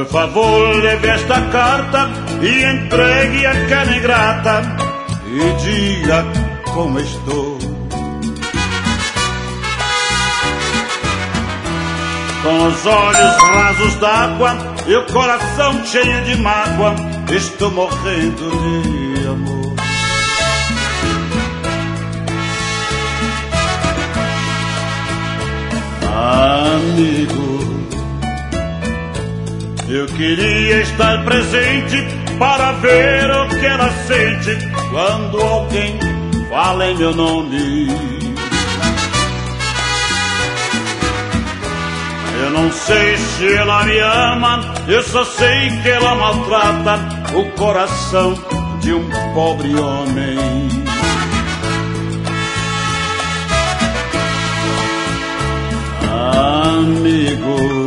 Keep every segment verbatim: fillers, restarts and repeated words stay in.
Por favor, leve esta carta e entregue a quem ingrata e diga como estou. Com os olhos rasos d'água e o coração cheio de mágoa, estou morrendo de amor. Amigo, eu queria estar presente para ver o que ela sente quando alguém fala em meu nome. Eu não sei se ela me ama, eu só sei que ela maltrata o coração de um pobre homem. Amigo,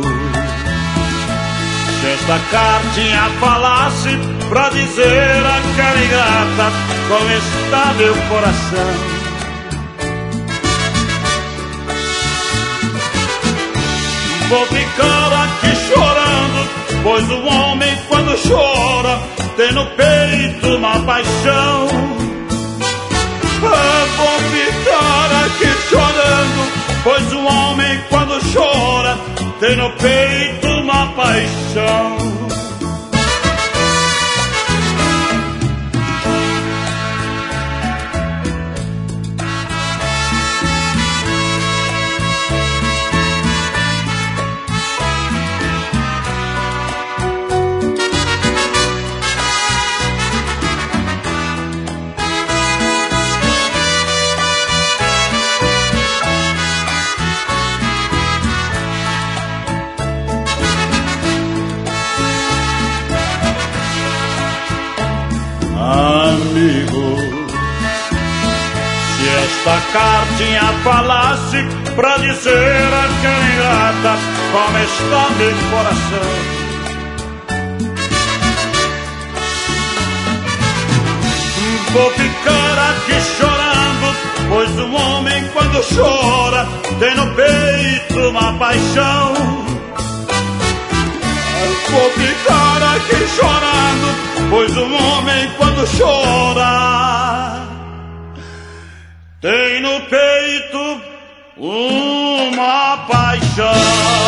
se esta cartinha falasse pra dizer a cara ingrata como está meu coração, vou ficar aqui chorando, pois o homem quando chora tem no peito uma paixão. Eu vou ficar aqui chorando, pois o homem quando chora tem no peito uma paixão. Amigo, se esta cartinha falasse pra dizer a quem ingrata como está meu coração, vou ficar aqui chorando, pois o homem quando chora tem no peito uma paixão. Vou ficar aqui chorando, pois o homem quando chora tem no peito uma paixão.